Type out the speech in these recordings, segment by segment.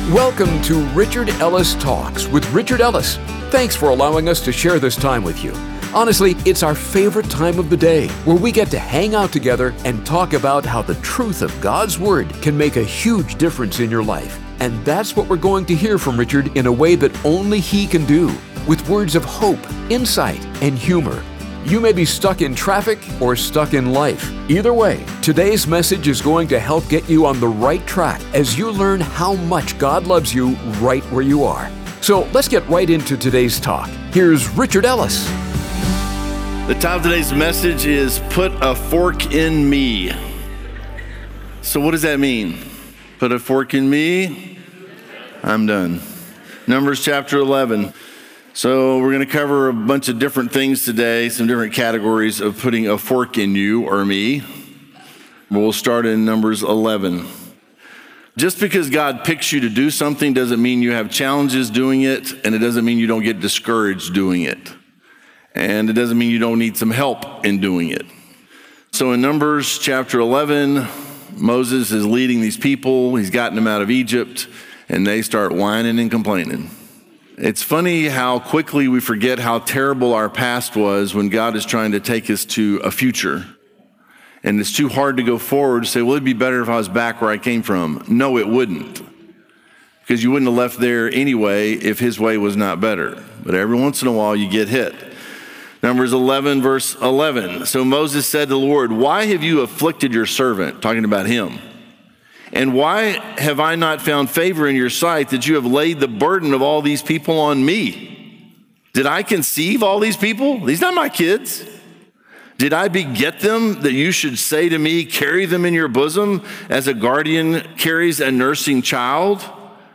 Welcome to Richard Ellis Talks with Richard Ellis. Thanks for allowing us to share this time with you. Honestly, it's our favorite time of the day where we get to hang out together and talk about how the truth of God's Word can make a huge difference in your life. And that's what we're going to hear from Richard in a way that only he can do, with words of hope, insight, and humor. You may be stuck in traffic or stuck in life. Either way, today's message is going to help get you on the right track as you learn how much God loves you right where you are. So let's get right into today's talk. Here's Richard Ellis. The title of today's message is Put a Fork in Me. So what does that mean? Put a fork in me? I'm done. Numbers chapter 11. So we're going to cover a bunch of different things today, some different categories of putting a fork in you or me. We'll start in Numbers 11. Just because God picks you to do something doesn't mean you have challenges doing it, and it doesn't mean you don't get discouraged doing it. And it doesn't mean you don't need some help in doing it. So in Numbers chapter 11, Moses is leading these people. He's gotten them out of Egypt, and they start whining and complaining. It's funny how quickly we forget how terrible our past was when God is trying to take us to a future. And it's too hard to go forward to say, well, it'd be better if I was back where I came from. No, it wouldn't. Because you wouldn't have left there anyway if his way was not better. But every once in a while you get hit. Numbers 11, verse 11. So Moses said to the Lord, why have you afflicted your servant? Talking about him. And why have I not found favor in your sight that you have laid the burden of all these people on me? Did I conceive all these people? These are not my kids. Did I beget them that you should say to me, carry them in your bosom as a guardian carries a nursing child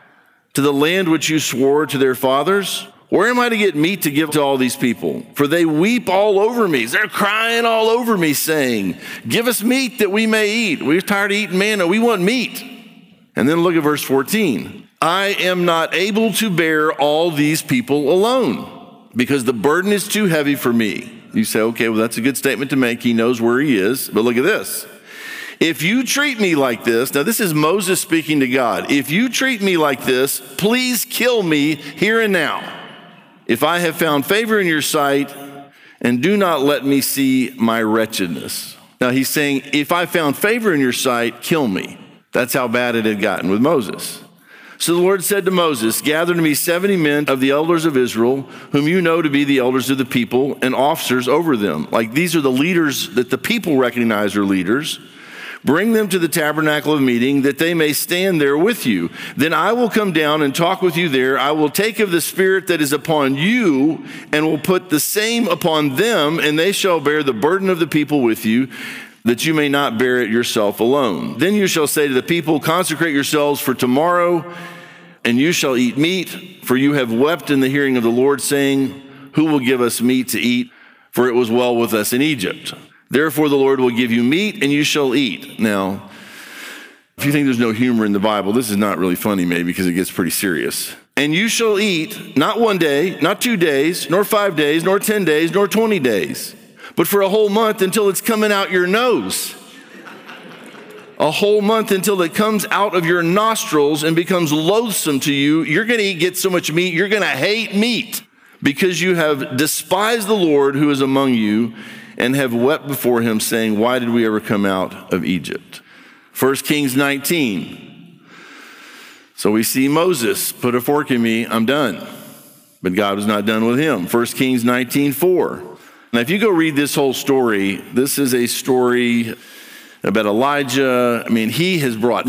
to the land which you swore to their fathers? Where am I to get meat to give to all these people? For they weep all over me. They're crying all over me, saying, give us meat that we may eat. We're tired of eating manna. We want meat. And then look at verse 14. I am not able to bear all these people alone because the burden is too heavy for me. You say, okay, well, that's a good statement to make. He knows where he is. But look at this. If you treat me like this, now this is Moses speaking to God. If you treat me like this, please kill me here and now. If I have found favor in your sight, and do not let me see my wretchedness. Now he's saying, if I found favor in your sight, kill me. That's how bad it had gotten with Moses. So the Lord said to Moses, gather to me 70 men of the elders of Israel, whom you know to be the elders of the people and officers over them. Like these are the leaders that the people recognize are leaders. Bring them to the tabernacle of meeting that they may stand there with you. Then I will come down and talk with you there. I will take of the spirit that is upon you and will put the same upon them, and they shall bear the burden of the people with you, that you may not bear it yourself alone. Then you shall say to the people, consecrate yourselves for tomorrow, and you shall eat meat, for you have wept in the hearing of the Lord, saying, who will give us meat to eat? For it was well with us in Egypt. Therefore, the Lord will give you meat, and you shall eat. Now, if you think there's no humor in the Bible, this is not really funny, maybe, because it gets pretty serious. And you shall eat, not 1 day, not 2 days, nor 5 days, nor 10 days, nor 20 days, but for a whole month until it's coming out your nose. A whole month until it comes out of your nostrils and becomes loathsome to you. You're going to get so much meat, you're going to hate meat, because you have despised the Lord who is among you, and have wept before him, saying, why did we ever come out of Egypt? 1 Kings 19. So we see Moses, put a fork in me, I'm done. But God was not done with him. 1 Kings 19:4. Now if you go read this whole story, this is a story about Elijah. I mean, he has brought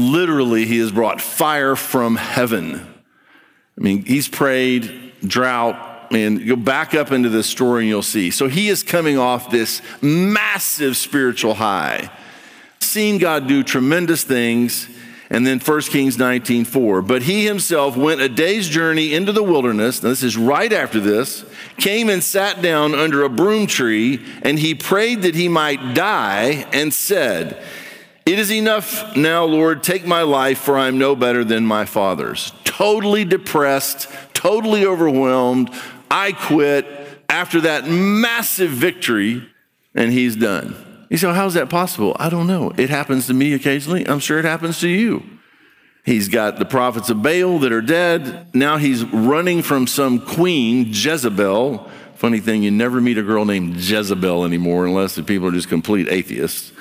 fire from heaven. I mean, he's prayed, drought. And go back up into this story and you'll see. So he is coming off this massive spiritual high, seen God do tremendous things. And then 1 Kings 19:4. But he himself went a day's journey into the wilderness. Now this is right after this. Came and sat down under a broom tree, and he prayed that he might die, and said, it is enough now, Lord, take my life, for I am no better than my fathers. Totally depressed, totally overwhelmed. I quit after that massive victory, and he's done. You say, well, how's that possible? I don't know. It happens to me occasionally. I'm sure it happens to you. He's got the prophets of Baal that are dead. Now he's running from some queen, Jezebel. Funny thing, you never meet a girl named Jezebel anymore unless the people are just complete atheists.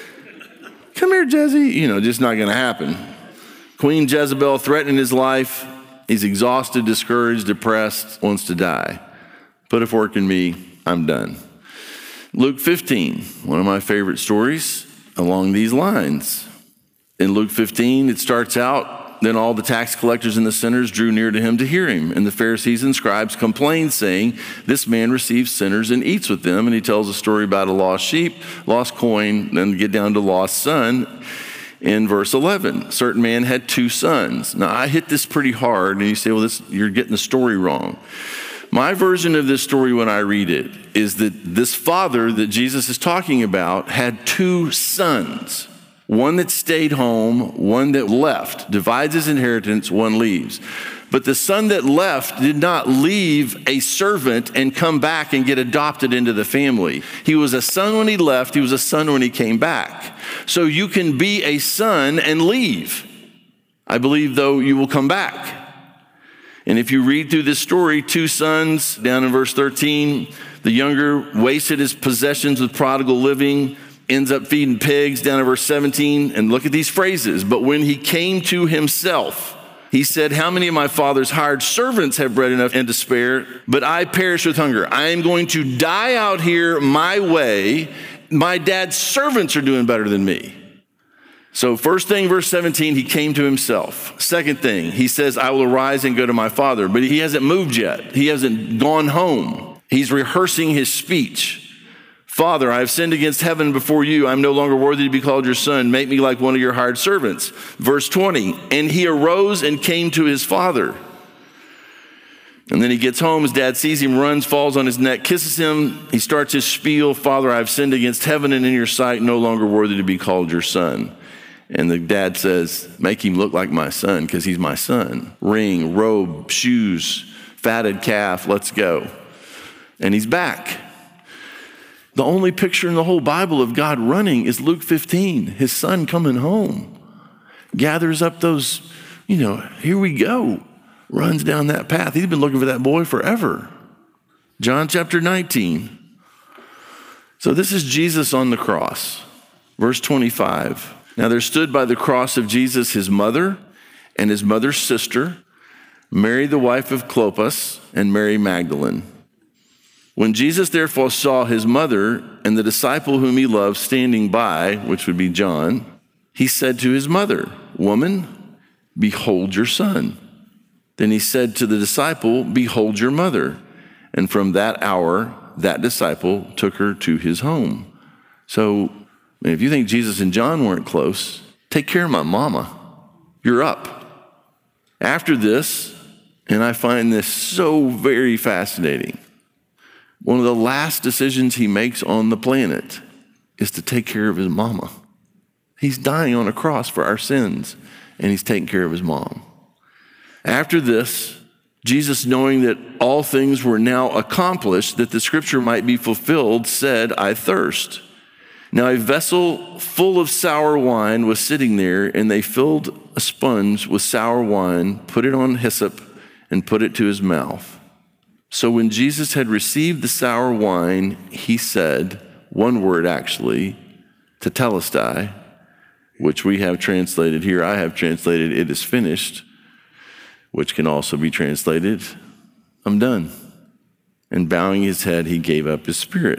Come here, Jezzy. Just not going to happen. Queen Jezebel threatening his life. He's exhausted, discouraged, depressed, wants to die. Put a fork in me, I'm done. Luke 15, one of my favorite stories along these lines. In Luke 15, it starts out, then all the tax collectors and the sinners drew near to him to hear him. And the Pharisees and scribes complained, saying, this man receives sinners and eats with them. And he tells a story about a lost sheep, lost coin, then get down to lost son. In verse 11, a certain man had 2 sons. Now, I hit this pretty hard, and you say, well, you're getting the story wrong. My version of this story when I read it is that this father that Jesus is talking about had 2 sons. One that stayed home, one that left, divides his inheritance, one leaves. But the son that left did not leave a servant and come back and get adopted into the family. He was a son when he left, he was a son when he came back. So you can be a son and leave. I believe, though, you will come back. And if you read through this story, 2 sons, down in verse 13, the younger wasted his possessions with prodigal living, ends up feeding pigs, down in verse 17. And look at these phrases. But when he came to himself, he said, how many of my father's hired servants have bread enough and to spare, but I perish with hunger? I am going to die out here my way. My dad's servants are doing better than me. So first thing, verse 17, he came to himself. Second thing, he says, I will arise and go to my father. But he hasn't moved yet. He hasn't gone home. He's rehearsing his speech. Father, I have sinned against heaven before you. I'm no longer worthy to be called your son. Make me like one of your hired servants. Verse 20, and he arose and came to his father. And then he gets home, his dad sees him, runs, falls on his neck, kisses him. He starts his spiel, Father, I have sinned against heaven and in your sight, no longer worthy to be called your son. And the dad says, make him look like my son because he's my son. Ring, robe, shoes, fatted calf, let's go. And he's back. The only picture in the whole Bible of God running is Luke 15, his son coming home. Gathers up those, here we go. Runs down that path. He's been looking for that boy forever. John chapter 19. So this is Jesus on the cross. Verse 25. Now there stood by the cross of Jesus his mother and his mother's sister, Mary the wife of Clopas, and Mary Magdalene. When Jesus therefore saw his mother and the disciple whom he loved standing by, which would be John, he said to his mother, Woman, behold your son. Then he said to the disciple, Behold your mother. And from that hour, that disciple took her to his home. So if you think Jesus and John weren't close, take care of my mama. You're up. After this, and I find this so very fascinating, one of the last decisions he makes on the planet is to take care of his mama. He's dying on a cross for our sins, and he's taking care of his mom. After this, Jesus, knowing that all things were now accomplished, that the scripture might be fulfilled, said, I thirst. Now a vessel full of sour wine was sitting there, and they filled a sponge with sour wine, put it on hyssop, and put it to his mouth. So when Jesus had received the sour wine, he said, one word actually, tetelestai, which we have translated here, I have translated, it is finished, which can also be translated, I'm done. And bowing his head, he gave up his spirit.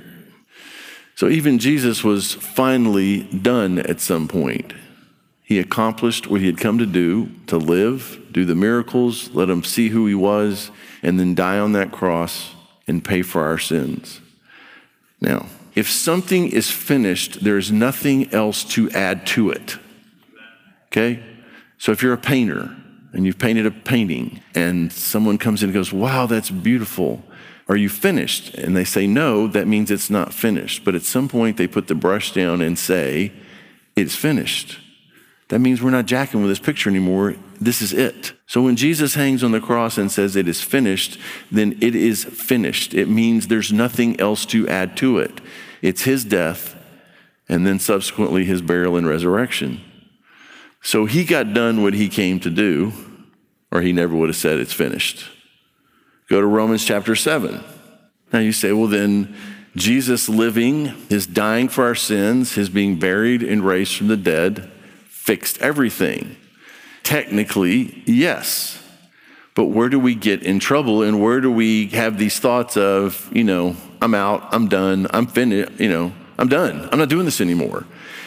So even Jesus was finally done at some point. He accomplished what he had come to do, to live, do the miracles, let him see who he was, and then die on that cross and pay for our sins. Now, if something is finished, there's nothing else to add to it. Okay? So if you're a painter and you've painted a painting and someone comes in and goes, wow, that's beautiful. Are you finished? And they say no, that means it's not finished. But at some point they put the brush down and say, it's finished. That means we're not jacking with this picture anymore. This is it. So when Jesus hangs on the cross and says it is finished, then it is finished. It means there's nothing else to add to it. It's his death and then subsequently his burial and resurrection. So he got done what he came to do, or he never would have said it's finished. Go to Romans chapter 7. Now you say, well, then Jesus living, his dying for our sins, his being buried and raised from the dead, fixed everything. Technically, yes. But where do we get in trouble, and where do we have these thoughts of, I'm out, I'm done, I'm finished, I'm done. I'm not doing this anymore.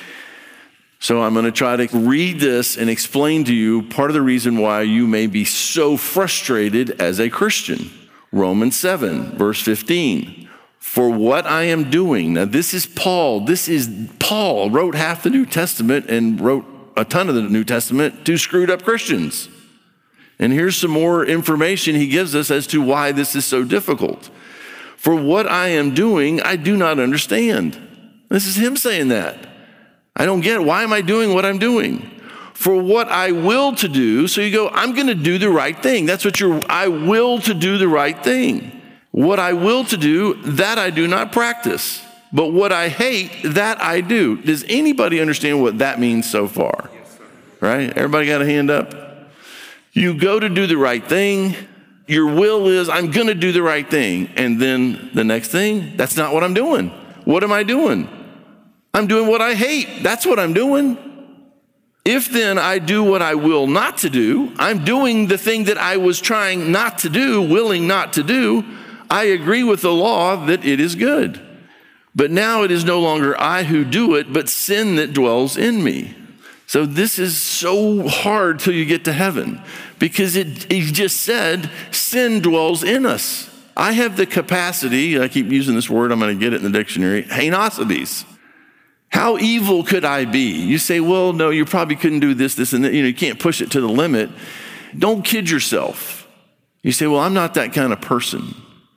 So I'm going to try to read this and explain to you part of the reason why you may be so frustrated as a Christian. Romans 7, verse 15. For what I am doing. Now this is Paul. Paul wrote half the New Testament and wrote a ton of the New Testament to screwed up Christians. And here's some more information he gives us as to why this is so difficult. For what I am doing, I do not understand. This is him saying that. I don't get it. Why am I doing what I'm doing? For what I will to do, so you go, I'm going to do the right thing. That's what I will to do the right thing. What I will to do, that I do not practice. But what I hate, that I do. Does anybody understand what that means so far? Yes, sir. Right? Everybody got a hand up? You go to do the right thing. Your will is, I'm going to do the right thing. And then the next thing, that's not what I'm doing. What am I doing? I'm doing what I hate. That's what I'm doing. If then I do what I will not to do, I'm doing the thing that I was trying not to do, willing not to do. I agree with the law that it is good. But now it is no longer I who do it, but sin that dwells in me. So this is so hard till you get to heaven, because he just said sin dwells in us. I have the capacity, I keep using this word, I'm going to get it in the dictionary, heinosities. How evil could I be? You say, well, no, you probably couldn't do this, and that. You can't push it to the limit. Don't kid yourself. You say, well, I'm not that kind of person.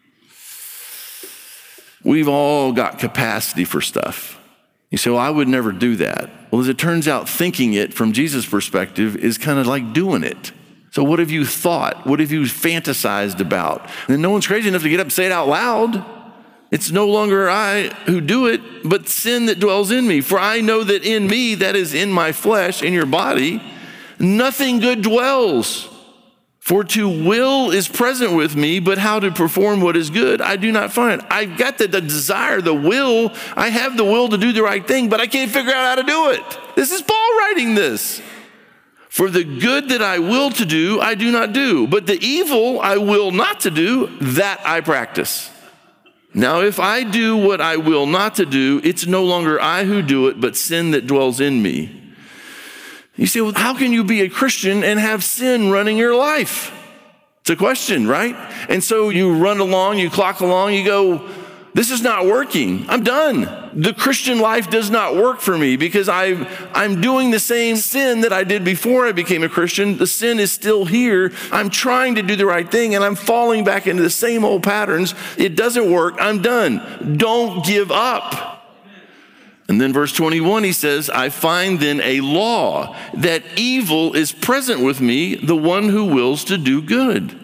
We've all got capacity for stuff. You say, well, I would never do that. Well, as it turns out, thinking it from Jesus' perspective is kind of like doing it. So what have you thought? What have you fantasized about? And no one's crazy enough to get up and say it out loud. It's no longer I who do it, but sin that dwells in me. For I know that in me, that is in my flesh, in your body, nothing good dwells. For to will is present with me, but how to perform what is good, I do not find. I've got the desire, the will. I have the will to do the right thing, but I can't figure out how to do it. This is Paul writing this. For the good that I will to do, I do not do. But the evil I will not to do, that I practice. Now, if I do what I will not to do, it's no longer I who do it, but sin that dwells in me. You say, well, how can you be a Christian and have sin running your life? It's a question, right? And so you run along, you clock along, you go, this is not working. I'm done. The Christian life does not work for me because I'm doing the same sin that I did before I became a Christian. The sin is still here. I'm trying to do the right thing and I'm falling back into the same old patterns. It doesn't work. I'm done. Don't give up. And then verse 21, he says, I find then a law that evil is present with me, the one who wills to do good.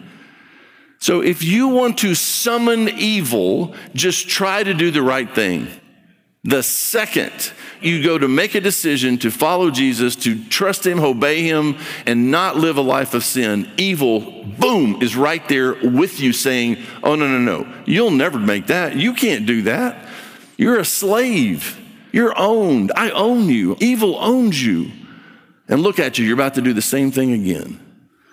So if you want to summon evil, just try to do the right thing. The second you go to make a decision to follow Jesus, to trust him, obey him, and not live a life of sin, evil, boom, is right there with you saying, oh, no, you'll never make that. You can't do that. You're a slave. You're owned. I own you. Evil owns you. And look at you. You're about to do the same thing again.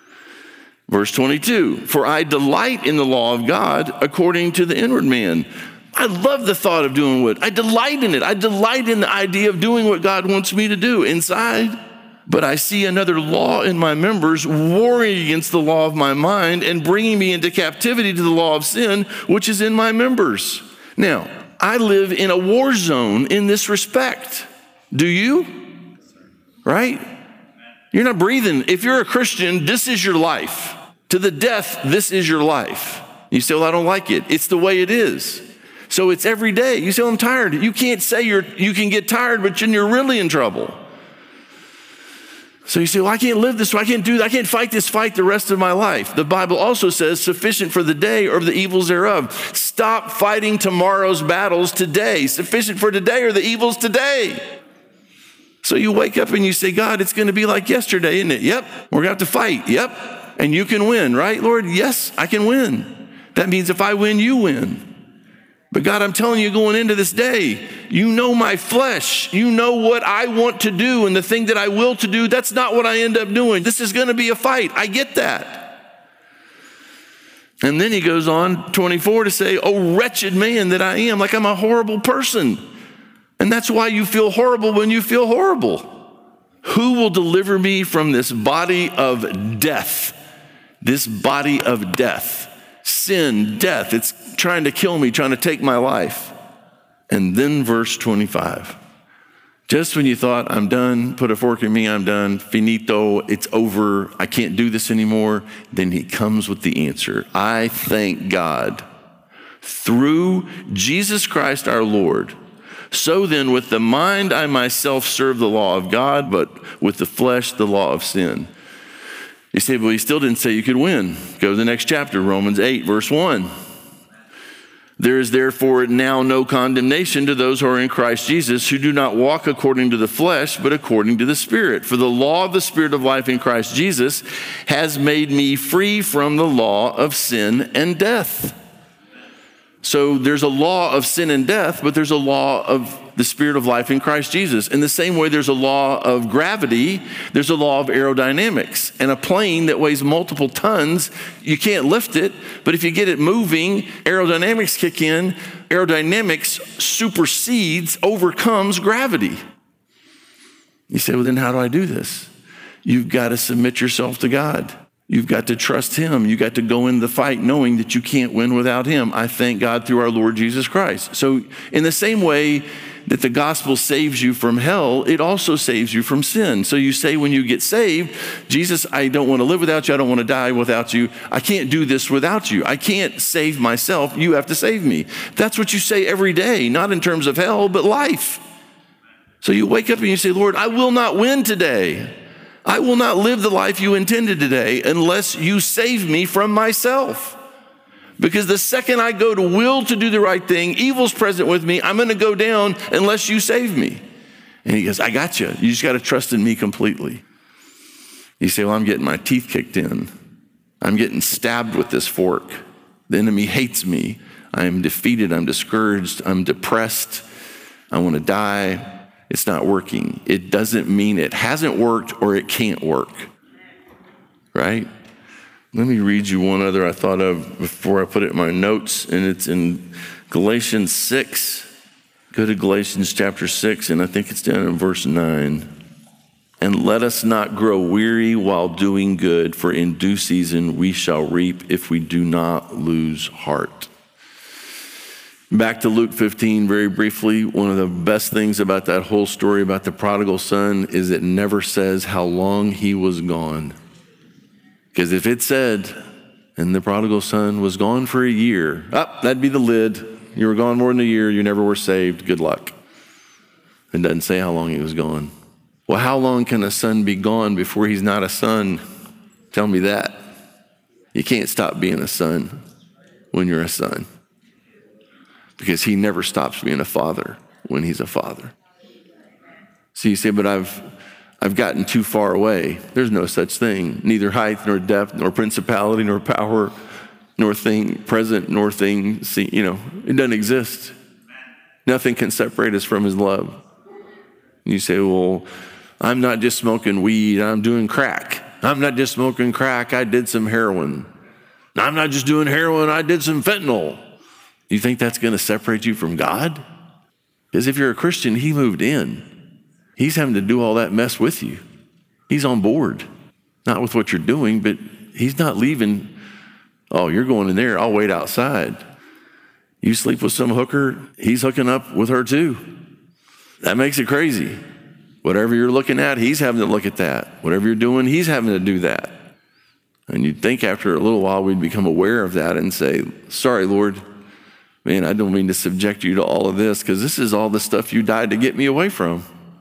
Verse 22, for I delight in the law of God according to the inward man. I love the thought of doing what, I delight in it. I delight in the idea of doing what God wants me to do inside. But I see another law in my members warring against the law of my mind and bringing me into captivity to the law of sin, which is in my members. Now, I live in a war zone in this respect. Do you? Right? You're not breathing. If you're a Christian, this is your life. To the death, this is your life. You say, well, I don't like it. It's the way it is. So it's every day. You say, well, I'm tired. You can't say you can get tired, but then you're really in trouble. So you say, well, I can't live this way. I can't fight this fight the rest of my life. The Bible also says, sufficient for the day or the evils thereof. Stop fighting tomorrow's battles today. Sufficient for today or the evils today. So you wake up and you say, God, it's going to be like yesterday, isn't it? Yep. We're going to have to fight. Yep. And you can win, right, Lord? Yes, I can win. That means if I win, you win. But God, I'm telling you, going into this day, you know my flesh. You know what I want to do, and the thing that I will to do, that's not what I end up doing. This is going to be a fight. I get that. And then he goes on, 24, to say, oh, wretched man that I am, like I'm a horrible person. And that's why you feel horrible when you feel horrible. Who will deliver me from this body of death? This body of death. Sin, death, it's trying to kill me, trying to take my life. And then verse 25. Just when you thought, I'm done, put a fork in me, I'm done, finito, it's over, I can't do this anymore, then he comes with the answer. I thank God through Jesus Christ our Lord. So then with the mind I myself serve the law of God, but with the flesh the law of sin. You say, well, he still didn't say you could win. Go to the next chapter, Romans 8, verse 1. There is therefore now no condemnation to those who are in Christ Jesus, who do not walk according to the flesh, but according to the Spirit. For the law of the Spirit of life in Christ Jesus has made me free from the law of sin and death. So there's a law of sin and death, but there's a law of the Spirit of life in Christ Jesus. In the same way there's a law of gravity, there's a law of aerodynamics. And a plane that weighs multiple tons, you can't lift it, but if you get it moving, aerodynamics kick in. Aerodynamics supersedes, overcomes gravity. You say, well, then how do I do this? You've got to submit yourself to God. You've got to trust him. You got to go in the fight knowing that you can't win without him. I thank God through our Lord Jesus Christ. So in the same way that the gospel saves you from hell, it also saves you from sin. So you say when you get saved, Jesus, I don't want to live without you. I don't want to die without you. I can't do this without you. I can't save myself. You have to save me. That's what you say every day, not in terms of hell, but life. So you wake up and you say, Lord, I will not win today. I will not live the life you intended today unless you save me from myself. Because the second I go to will to do the right thing, evil's present with me, I'm going to go down unless you save me. And he goes, I got you. You just got to trust in me completely. You say, well, I'm getting my teeth kicked in. I'm getting stabbed with this fork. The enemy hates me. I am defeated. I'm discouraged. I'm depressed. I want to die. It's not working. It doesn't mean it hasn't worked or it can't work, right? Let me read you one other I thought of before I put it in my notes, and it's in Galatians 6. Go to Galatians chapter 6, and I think it's down in verse 9. And let us not grow weary while doing good, for in due season we shall reap if we do not lose heart. Back to Luke 15 very briefly. One of the best things about that whole story about the prodigal son is it never says how long he was gone. Because if it said, and the prodigal son was gone for a year, that'd be the lid. You were gone more than a year. You never were saved. Good luck. It doesn't say how long he was gone. Well, how long can a son be gone before he's not a son? Tell me that. You can't stop being a son when you're a son. Because he never stops being a father when he's a father. So you say, but I've gotten too far away. There's no such thing. Neither height, nor depth, nor principality, nor power, nor thing present, nor thing seen. It doesn't exist. Nothing can separate us from his love. And you say, well, I'm not just smoking weed, I'm doing crack. I'm not just smoking crack, I did some heroin. I'm not just doing heroin, I did some fentanyl. You think that's going to separate you from God? Because if you're a Christian, he moved in. He's having to do all that mess with you. He's on board. Not with what you're doing, but he's not leaving. Oh, you're going in there, I'll wait outside. You sleep with some hooker, he's hooking up with her too. That makes it crazy. Whatever you're looking at, he's having to look at that. Whatever you're doing, he's having to do that. And you'd think after a little while we'd become aware of that and say, sorry, Lord, man, I don't mean to subject you to all of this because this is all the stuff you died to get me away from.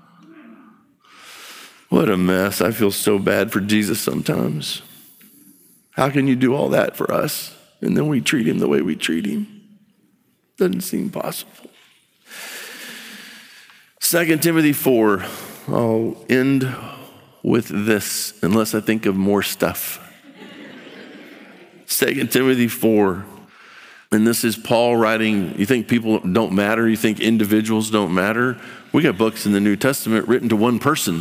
What a mess. I feel so bad for Jesus sometimes. How can you do all that for us? And then we treat him the way we treat him. Doesn't seem possible. 2 Timothy 4, I'll end with this, unless I think of more stuff. 2 Timothy 4. And this is Paul writing. You think people don't matter? You think individuals don't matter? We got books in the New Testament written to one person,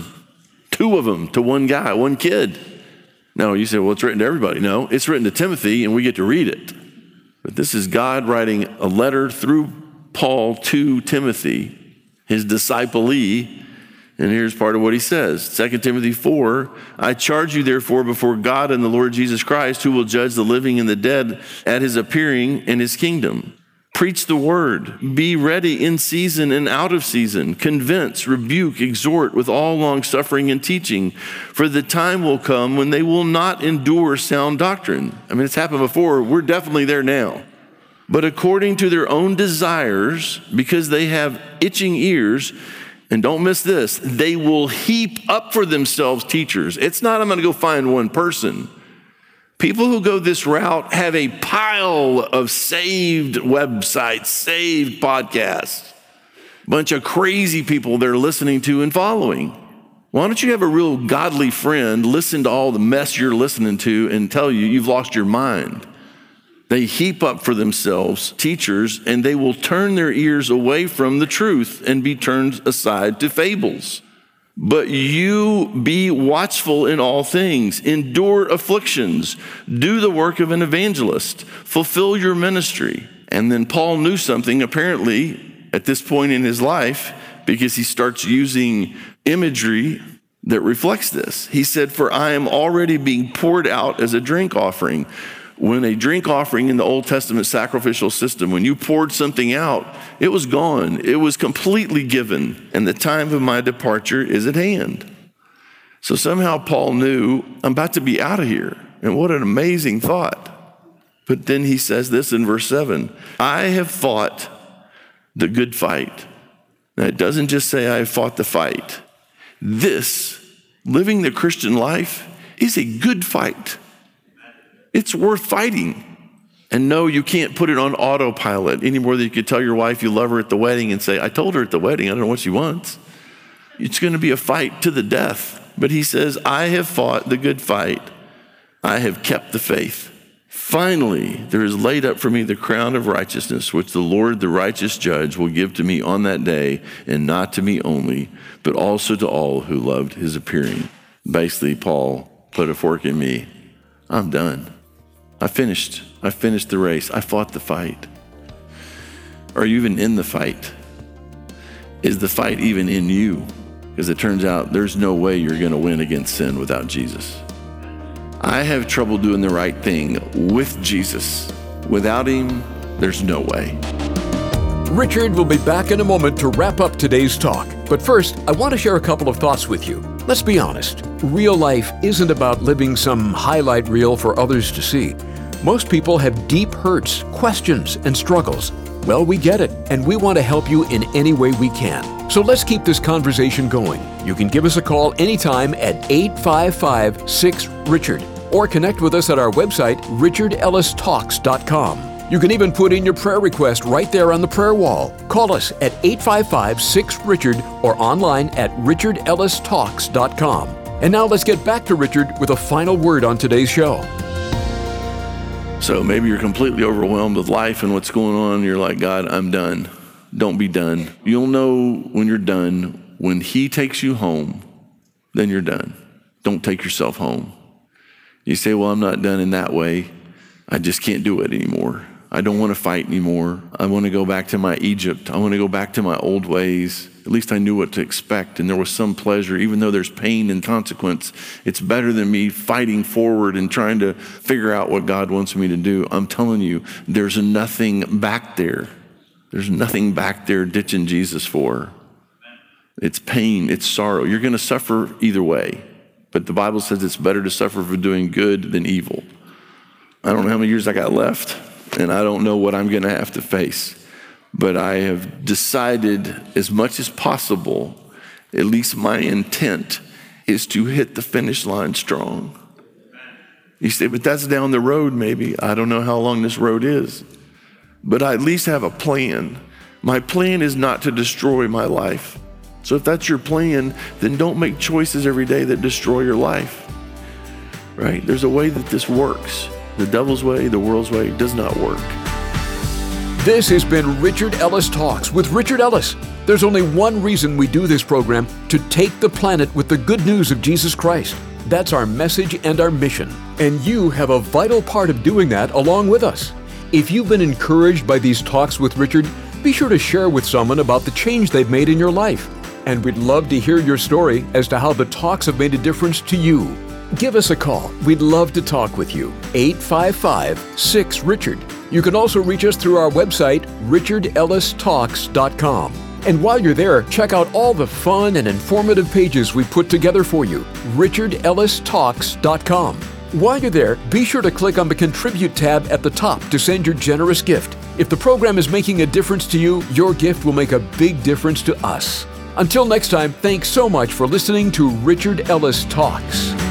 2 of them to one guy, one kid. No, you say, well, it's written to everybody. No, it's written to Timothy, and we get to read it. But this is God writing a letter through Paul to Timothy, his disciplee. And here's part of what he says. 2 Timothy 4, I charge you therefore before God and the Lord Jesus Christ, who will judge the living and the dead at his appearing in his kingdom. Preach the word. Be ready in season and out of season. Convince, rebuke, exhort with all long suffering and teaching. For the time will come when they will not endure sound doctrine. I mean, it's happened before. We're definitely there now. But according to their own desires, because they have itching ears, and don't miss this, they will heap up for themselves teachers. It's not, I'm going to go find one person. People who go this route have a pile of saved websites, saved podcasts, bunch of crazy people they're listening to and following. Why don't you have a real godly friend listen to all the mess you're listening to and tell you you've lost your mind? They heap up for themselves teachers, and they will turn their ears away from the truth and be turned aside to fables. But you be watchful in all things, endure afflictions, do the work of an evangelist, fulfill your ministry. And then Paul knew something apparently at this point in his life, because he starts using imagery that reflects this. He said, for I am already being poured out as a drink offering. When a drink offering in the Old Testament sacrificial system, when you poured something out, it was gone. It was completely given, and the time of my departure is at hand. So somehow Paul knew, I'm about to be out of here. And what an amazing thought. But then he says this in verse 7, I have fought the good fight. Now it doesn't just say I have fought the fight. This, living the Christian life, is a good fight. It's worth fighting. And no, you can't put it on autopilot any more than you could tell your wife you love her at the wedding and say, I told her at the wedding, I don't know what she wants. It's going to be a fight to the death. But he says, I have fought the good fight. I have kept the faith. Finally, there is laid up for me the crown of righteousness, which the Lord, the righteous judge, will give to me on that day, and not to me only, but also to all who loved his appearing. Basically, Paul put a fork in me. I'm done. I finished the race. I fought the fight. Are you even in the fight? Is the fight even in you? Because it turns out there's no way you're going to win against sin without Jesus. I have trouble doing the right thing with Jesus. Without him, there's no way. Richard will be back in a moment to wrap up today's talk. But first, I want to share a couple of thoughts with you. Let's be honest. Real life isn't about living some highlight reel for others to see. Most people have deep hurts, questions, and struggles. Well, we get it, and we want to help you in any way we can. So let's keep this conversation going. You can give us a call anytime at 855-6-RICHARD or connect with us at our website, richardellistalks.com. You can even put in your prayer request right there on the prayer wall. Call us at 855-6-RICHARD or online at richardellistalks.com. And now let's get back to Richard with a final word on today's show. So maybe you're completely overwhelmed with life and what's going on. You're like, God, I'm done. Don't be done. You'll know when you're done. When he takes you home, then you're done. Don't take yourself home. You say, well, I'm not done in that way. I just can't do it anymore. I don't want to fight anymore. I want to go back to my Egypt. I want to go back to my old ways. At least I knew what to expect, and there was some pleasure. Even though there's pain and consequence, it's better than me fighting forward and trying to figure out what God wants me to do. I'm telling you, there's nothing back there. There's nothing back there ditching Jesus for. It's pain, it's sorrow. You're going to suffer either way, but the Bible says it's better to suffer for doing good than evil. I don't know how many years I got left, and I don't know what I'm going to have to face. But I have decided, as much as possible, at least my intent is to hit the finish line strong. You say, but that's down the road maybe. I don't know how long this road is. But I at least have a plan. My plan is not to destroy my life. So if that's your plan, then don't make choices every day that destroy your life, right? There's a way that this works. The devil's way, the world's way, does not work. This has been Richard Ellis Talks with Richard Ellis. There's only one reason we do this program: to take the planet with the good news of Jesus Christ. That's our message and our mission. And you have a vital part of doing that along with us. If you've been encouraged by these talks with Richard, be sure to share with someone about the change they've made in your life. And we'd love to hear your story as to how the talks have made a difference to you. Give us a call. We'd love to talk with you. 855-6-RICHARD. You can also reach us through our website, richardellistalks.com. And while you're there, check out all the fun and informative pages we put together for you, richardellistalks.com. While you're there, be sure to click on the Contribute tab at the top to send your generous gift. If the program is making a difference to you, your gift will make a big difference to us. Until next time, thanks so much for listening to Richard Ellis Talks.